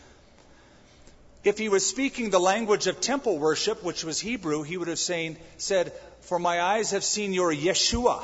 If he was speaking the language of temple worship, which was Hebrew, he would have said, "For my eyes have seen your Yeshua."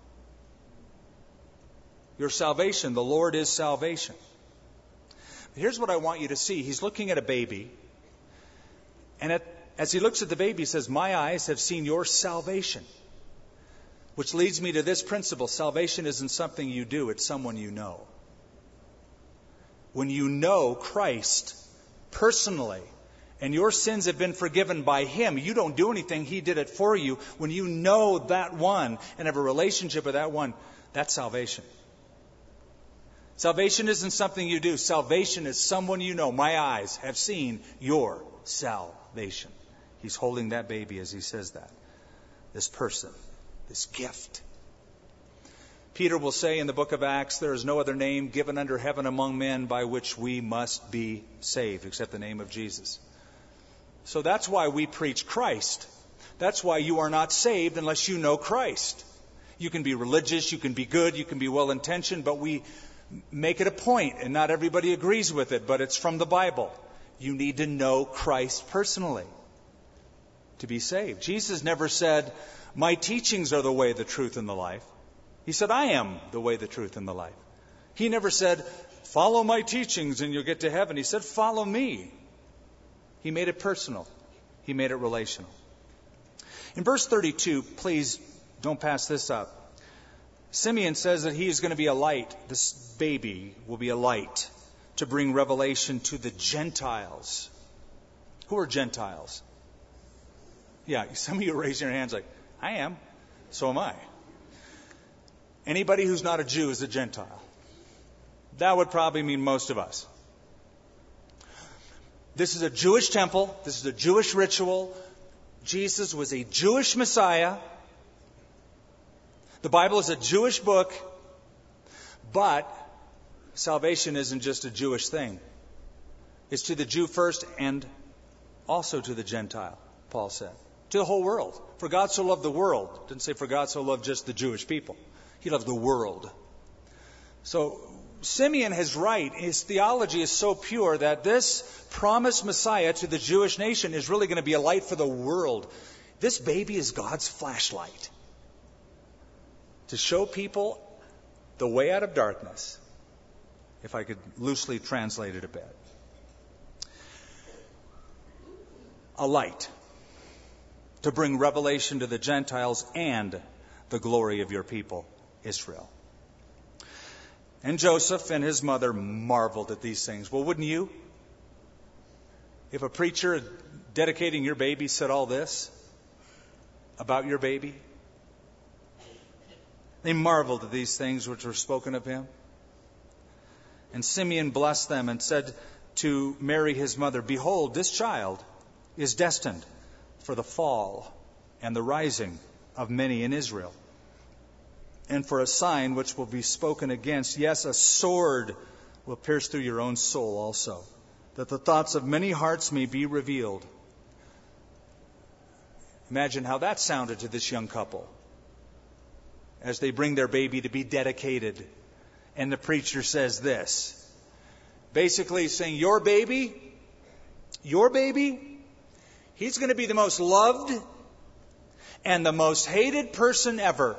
Your salvation. The Lord is salvation. Here's what I want you to see. He's looking at a baby. And as he looks at the baby, he says, "My eyes have seen your salvation." Which leads me to this principle. Salvation isn't something you do. It's someone you know. When you know Christ personally, and your sins have been forgiven by Him, you don't do anything. He did it for you. When you know that one and have a relationship with that one, that's salvation. Salvation isn't something you do. Salvation is someone you know. My eyes have seen your salvation. He's holding that baby as he says that. This person, this gift. Peter will say in the book of Acts, "There is no other name given under heaven among men by which we must be saved, except the name of Jesus." So that's why we preach Christ. That's why you are not saved unless you know Christ. You can be religious, you can be good, you can be well-intentioned, but we make it a point, and not everybody agrees with it, but it's from the Bible. You need to know Christ personally to be saved. Jesus never said, "My teachings are the way, the truth, and the life." He said, "I am the way, the truth, and the life." He never said, "Follow my teachings and you'll get to heaven." He said, "Follow me." He made it personal. He made it relational. In verse 32, please don't pass this up. Simeon says that he is going to be a light. This baby will be a light to bring revelation to the Gentiles. Who are Gentiles? Yeah, some of you raise your hands like, "I am. So am I." Anybody who's not a Jew is a Gentile. That would probably mean most of us. This is a Jewish temple. This is a Jewish ritual. Jesus was a Jewish Messiah. The Bible is a Jewish book, but salvation isn't just a Jewish thing. It's to the Jew first and also to the Gentile, Paul said. To the whole world. For God so loved the world. It didn't say for God so loved just the Jewish people. He loved the world. So Simeon is right. His theology is so pure that this promised Messiah to the Jewish nation is really going to be a light for the world. This baby is God's flashlight to show people the way out of darkness, if I could loosely translate it a bit. A light to bring revelation to the Gentiles and the glory of your people, Israel. And Joseph and his mother marveled at these things. Well, wouldn't you? If a preacher dedicating your baby said all this about your baby? They marveled at these things which were spoken of him. And Simeon blessed them and said to Mary his mother, "Behold, this child is destined for the fall and the rising of many in Israel, and for a sign which will be spoken against. Yes, a sword will pierce through your own soul also, that the thoughts of many hearts may be revealed. Imagine how that sounded to this young couple as they bring their baby to be dedicated. And the preacher says this, basically saying, your baby, he's going to be the most loved and the most hated person ever.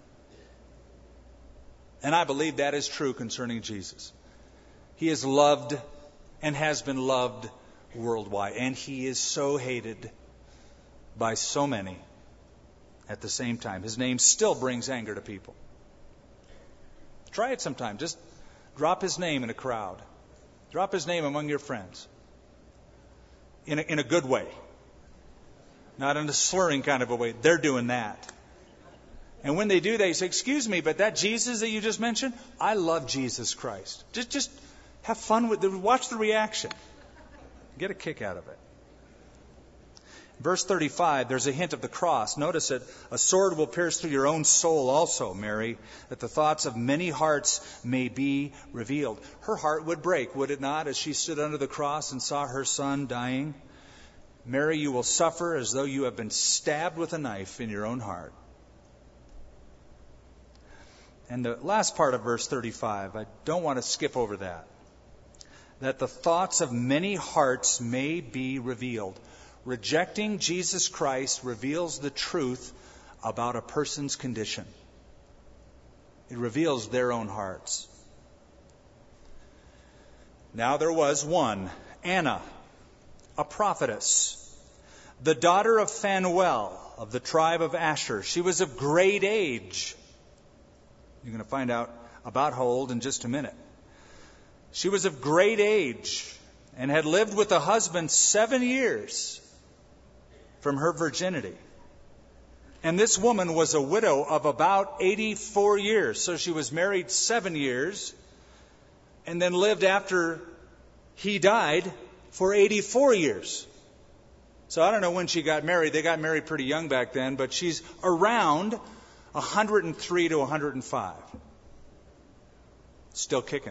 And I believe that is true concerning Jesus. He is loved and has been loved worldwide. And He is so hated by so many at the same time. His name still brings anger to people. Try it sometime. Just drop His name in a crowd. Drop His name among your friends. In a good way. Not in a slurring kind of a way. They're doing that. And when they do, they say, excuse me, but that Jesus that you just mentioned, I love Jesus Christ. Just have fun with it. Watch the reaction. Get a kick out of it. Verse 35, there's a hint of the cross. Notice it. A sword will pierce through your own soul also, Mary, that the thoughts of many hearts may be revealed. Her heart would break, would it not, as she stood under the cross and saw her son dying? Mary, you will suffer as though you have been stabbed with a knife in your own heart. And the last part of verse 35, I don't want to skip over that. That the thoughts of many hearts may be revealed. Rejecting Jesus Christ reveals the truth about a person's condition. It reveals their own hearts. Now there was one, Anna, a prophetess, the daughter of Phanuel of the tribe of Asher. She was of great age. You're going to find out about how old in just a minute. She was of great age and had lived with a husband 7 years from her virginity. And this woman was a widow of about 84 years. So she was married 7 years and then lived after he died for 84 years. So I don't know when she got married. They got married pretty young back then, but she's around 103 to 105. Still kicking.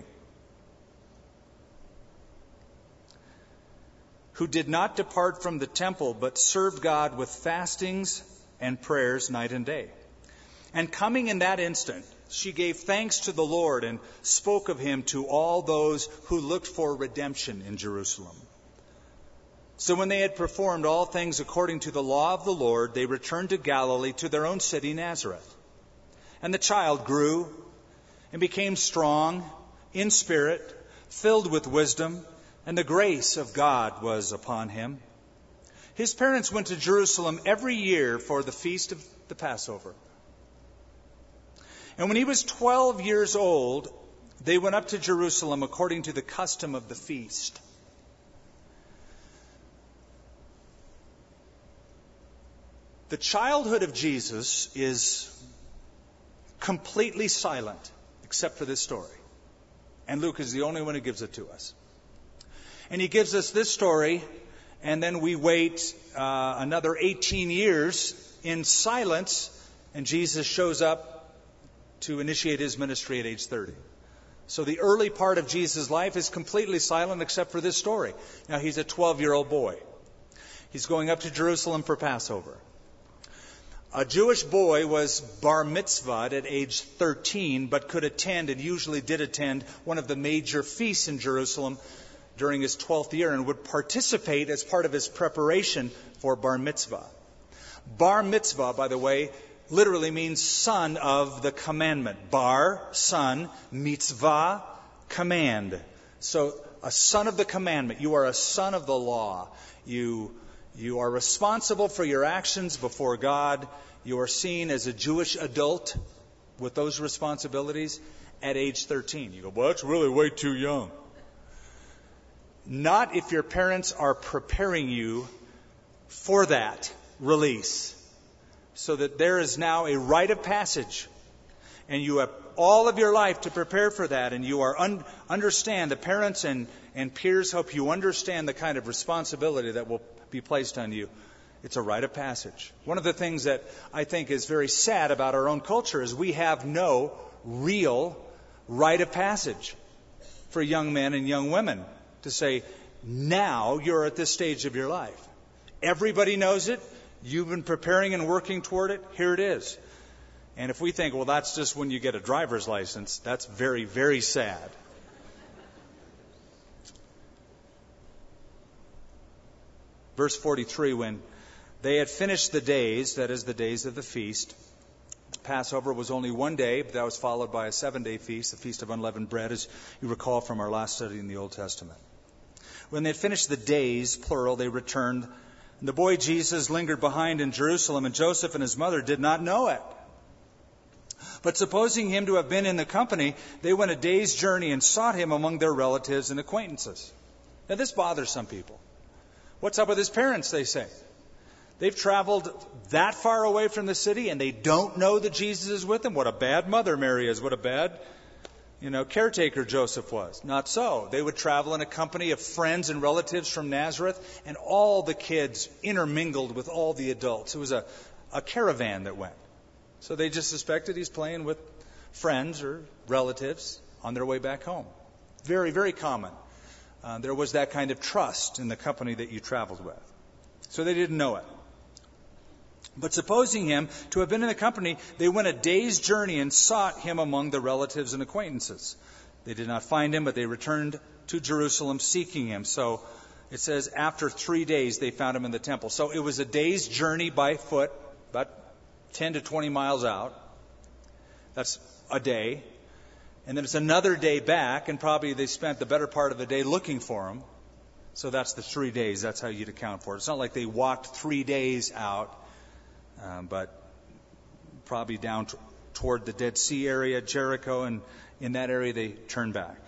Who did not depart from the temple, but served God with fastings and prayers night and day. And coming in that instant, she gave thanks to the Lord and spoke of Him to all those who looked for redemption in Jerusalem. So when they had performed all things according to the law of the Lord, they returned to Galilee, to their own city, Nazareth. And the child grew and became strong in spirit, filled with wisdom, and the grace of God was upon him. His parents went to Jerusalem every year for the feast of the Passover. And when he was 12 years old, they went up to Jerusalem according to the custom of the feast. The childhood of Jesus is completely silent, except for this story. And Luke is the only one who gives it to us. And he gives us this story, and then we wait another 18 years in silence, and Jesus shows up to initiate his ministry at age 30. So the early part of Jesus' life is completely silent except for this story. Now he's a 12-year-old boy. He's going up to Jerusalem for Passover. A Jewish boy was bar mitzvahed at age 13, but could attend and usually did attend one of the major feasts in Jerusalem during his 12th year and would participate as part of his preparation for bar mitzvah. Bar mitzvah, by the way, literally means son of the commandment. Bar, son, mitzvah, command. So a son of the commandment. You are a son of the law. You are responsible for your actions before God. You are seen as a Jewish adult with those responsibilities at age 13. You go, well, that's really way too young. Not if your parents are preparing you for that release. So that there is now a rite of passage. And you have all of your life to prepare for that. And you are understand, the parents and peers hope you understand the kind of responsibility that will be placed on you. It's a rite of passage. One of the things that I think is very sad about our own culture is we have no real rite of passage for young men and young women to say, Now you're at this stage of your life. Everybody knows it. You've been preparing and working toward it. Here it is. And if we think, well, that's just when you get a driver's license, that's very, very sad. Verse 43, when they had finished the days, that is the days of the feast, Passover was only one day, but that was followed by a 7-day feast, the Feast of Unleavened Bread, as you recall from our last study in the Old Testament. When they had finished the days, plural, they returned. And the boy Jesus lingered behind in Jerusalem, and Joseph and his mother did not know it. But supposing him to have been in the company, they went a day's journey and sought him among their relatives and acquaintances. Now this bothers some people. What's up with his parents, they say? They've traveled that far away from the city and they don't know that Jesus is with them. What a bad mother Mary is. What a bad, caretaker Joseph was. Not so. They would travel in a company of friends and relatives from Nazareth, and all the kids intermingled with all the adults. It was a caravan that went. So they just suspected he's playing with friends or relatives on their way back home. Very, very common. There was that kind of trust in the company that you traveled with. So they didn't know it. But supposing him to have been in the company, they went a day's journey and sought him among the relatives and acquaintances. They did not find him, but they returned to Jerusalem seeking him. So it says after 3 days they found him in the temple. So it was a day's journey by foot, about 10 to 20 miles out. That's a day. And then it's another day back, and probably they spent the better part of the day looking for him. So that's the 3 days. That's how you'd account for it. It's not like they walked 3 days out, but probably down toward the Dead Sea area, Jericho, and in that area they turned back.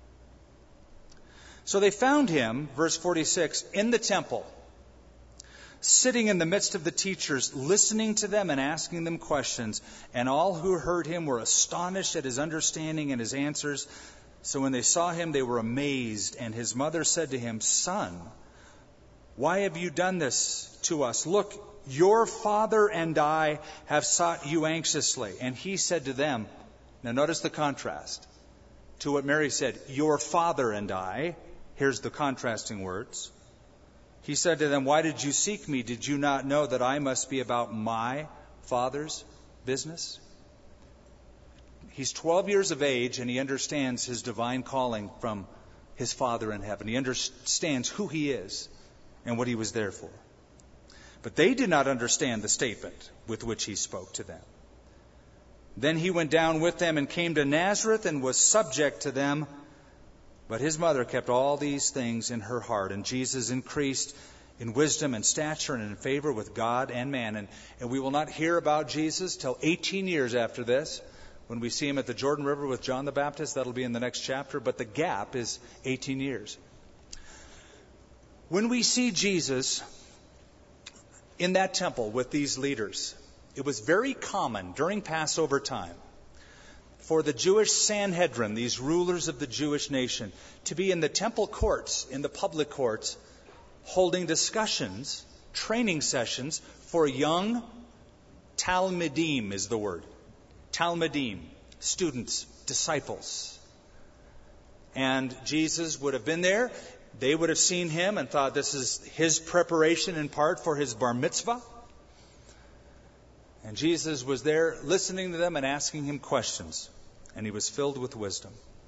So they found him, verse 46, in the temple, sitting in the midst of the teachers, listening to them and asking them questions. And all who heard him were astonished at his understanding and his answers. So when they saw him, they were amazed. And his mother said to him, "Son, why have you done this to us? Look, your father and I have sought you anxiously." And he said to them, now notice the contrast to what Mary said, your father and I. Here's the contrasting words. He said to them, "Why did you seek me? Did you not know that I must be about my Father's business?" He's 12 years of age, and he understands his divine calling from his Father in heaven. He understands who he is and what he was there for. But they did not understand the statement with which he spoke to them. Then he went down with them and came to Nazareth and was subject to them. But his mother kept all these things in her heart. And Jesus increased in wisdom and stature and in favor with God and man. And we will not hear about Jesus till 18 years after this, when we see him at the Jordan River with John the Baptist. That'll be in the next chapter. But the gap is 18 years. When we see Jesus in that temple with these leaders, it was very common during Passover time for the Jewish Sanhedrin, these rulers of the Jewish nation, to be in the temple courts, in the public courts, holding discussions, training sessions for young Talmidim is the word. Talmidim, students, disciples. And Jesus would have been there. They would have seen him and thought this is his preparation in part for his bar mitzvah. And Jesus was there listening to them and asking him questions. And he was filled with wisdom.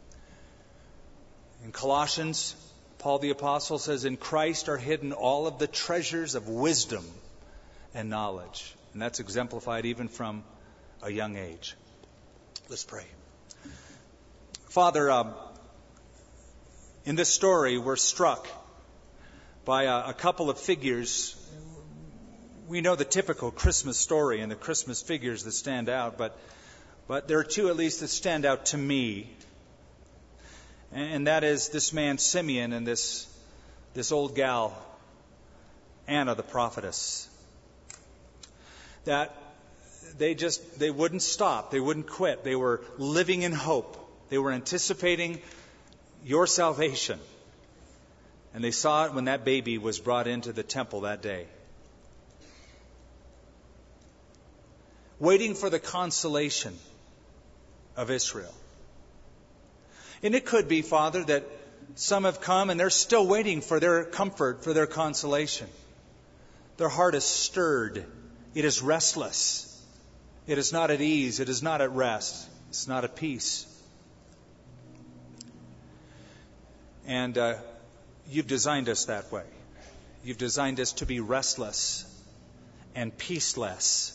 In Colossians, Paul the Apostle says, "In Christ are hidden all of the treasures of wisdom and knowledge." And that's exemplified even from a young age. Let's pray. Father, in this story, we're struck by a couple of figures. We know the typical Christmas story and the Christmas figures that stand out, but there are two at least that stand out to me. And that is this man Simeon and this old gal, Anna the prophetess. That they wouldn't stop. They wouldn't quit. They were living in hope. They were anticipating your salvation. And they saw it when that baby was brought into the temple that day. Waiting for the consolation of Israel. And it could be, Father, that some have come and they're still waiting for their comfort, for their consolation. Their heart is stirred. It is restless. It is not at ease. It is not at rest. It's not at peace. And you've designed us that way. You've designed us to be restless and peaceless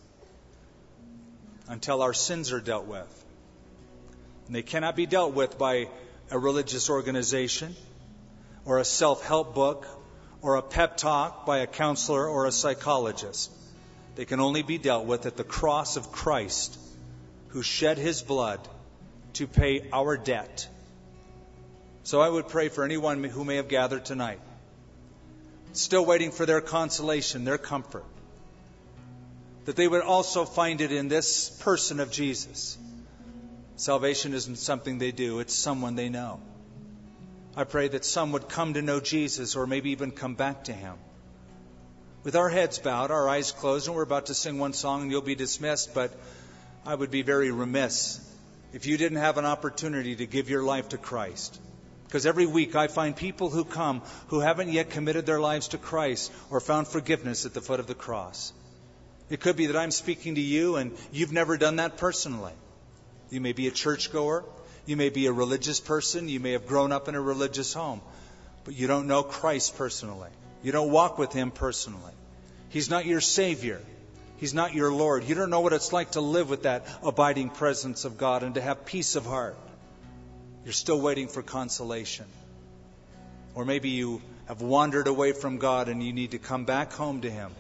until our sins are dealt with. And they cannot be dealt with by a religious organization or a self-help book or a pep talk by a counselor or a psychologist. They can only be dealt with at the cross of Christ, who shed His blood to pay our debt. So I would pray for anyone who may have gathered tonight, still waiting for their consolation, their comfort, that they would also find it in this person of Jesus. Salvation isn't something they do, it's someone they know. I pray that some would come to know Jesus, or maybe even come back to Him. With our heads bowed, our eyes closed, and we're about to sing one song and you'll be dismissed, but I would be very remiss if you didn't have an opportunity to give your life to Christ. Because every week I find people who come who haven't yet committed their lives to Christ or found forgiveness at the foot of the cross. It could be that I'm speaking to you and you've never done that personally. You may be a churchgoer. You may be a religious person. You may have grown up in a religious home. But you don't know Christ personally. You don't walk with Him personally. He's not your Savior. He's not your Lord. You don't know what it's like to live with that abiding presence of God and to have peace of heart. You're still waiting for consolation. Or maybe you have wandered away from God and you need to come back home to Him.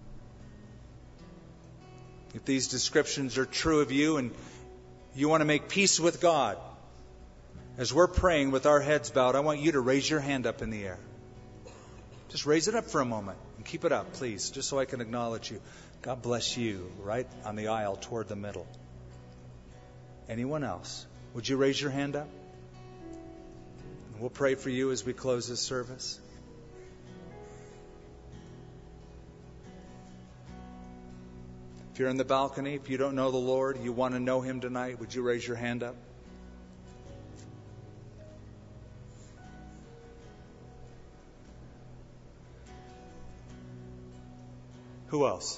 If these descriptions are true of you and you want to make peace with God, as we're praying with our heads bowed, I want you to raise your hand up in the air. Just raise it up for a moment and keep it up, please, just so I can acknowledge you. God bless you, right on the aisle toward the middle. Anyone else? Would you raise your hand up? And we'll pray for you as we close this service. If you're in the balcony, if you don't know the Lord, you want to know Him tonight, would you raise your hand up? Who else?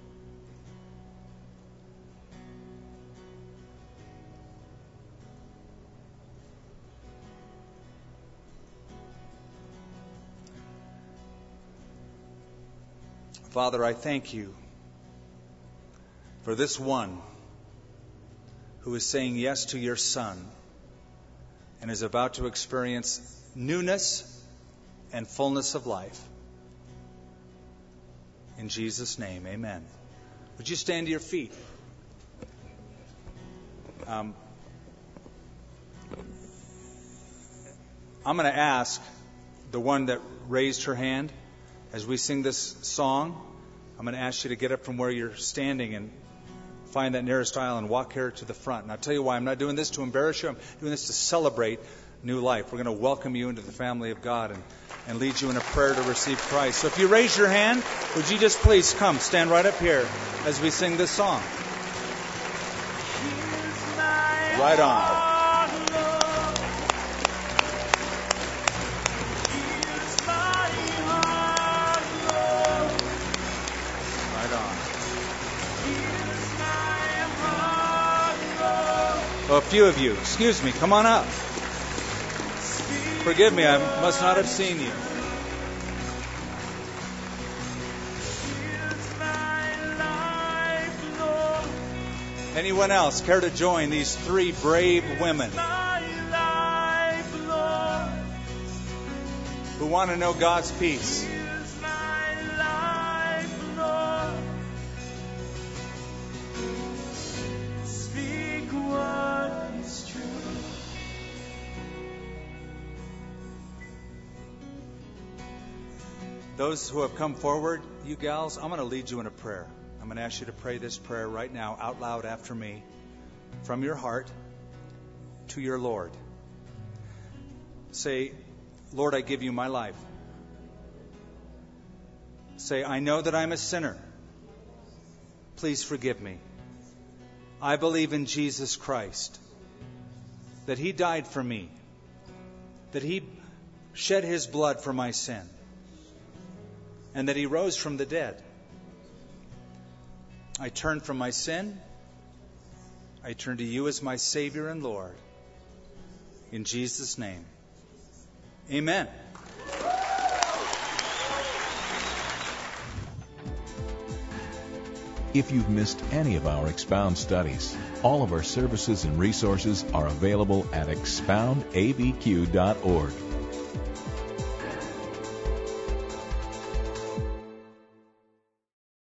Father, I thank You for this one who is saying yes to Your Son and is about to experience newness and fullness of life. In Jesus' name, amen. Would you stand to your feet? I'm going to ask the one that raised her hand as we sing this song. I'm going to ask you to get up from where you're standing and find that nearest aisle and walk here to the front. And I'll tell you why. I'm not doing this to embarrass you. I'm doing this to celebrate new life. We're going to welcome you into the family of God and lead you in a prayer to receive Christ. So if you raise your hand, would you just please come, stand right up here as we sing this song. Right on. Oh, a few of you, excuse me, come on up. Forgive me, I must not have seen you. Anyone else care to join these three brave women who want to know God's peace? Those who have come forward, you gals, I'm going to lead you in a prayer. I'm going to ask you to pray this prayer right now out loud after me, from your heart to your Lord. Say, Lord, I give You my life. Say, I know that I'm a sinner. Please forgive me. I believe in Jesus Christ, that He died for me that He shed His blood for my sin, and that He rose from the dead. I turn from my sin. I turn to You as my Savior and Lord. In Jesus' name, amen. If you've missed any of our Expound studies, all of our services and resources are available at expoundabq.org.